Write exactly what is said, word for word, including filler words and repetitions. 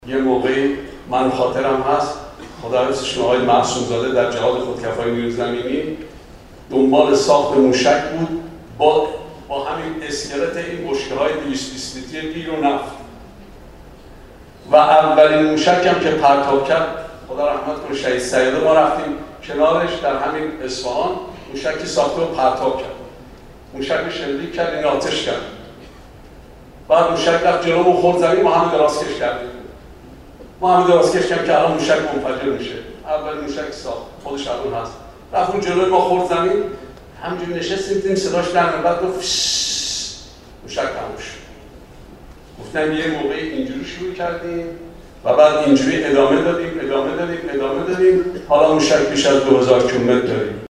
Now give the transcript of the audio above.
یه موقعی من خاطرم هست خدا حفظشون آقای معصوم زاده در جهاد خودکفایی نیروی زمینی دنبال ساخت موشک بود با با همین اسکلت این بشکه‌های دویست و بیست لیتری گیر و نفت و اولین موشک هم که پرتاب کرد خدا رحمت کنه شهید سیاده ما رفتیم کنارش در همین اصفهان موشکی ساخته و پرتاب کرد. موشک شلیک کرد، این آتش کرد. بعد موشک رفت جلو و خورد زمین، ما همه درازکش کردیم. ما همه درازکش کردیم که الان موشک منفجر میشه. اول موشک ساخت، خودش الان هست. رفت اون جلوی ما خورد زمین، همینجوری نشستیم دیدیم صداش در میاد، بعد گفت موشک تموم شد. گفتم یه موقعی اینجوری شروع کردیم و بعد اینجوری ادامه دادیم، ادامه دادیم، ادامه دادیم. حالا موشک بیش از دو هزار کیلومتر داریم.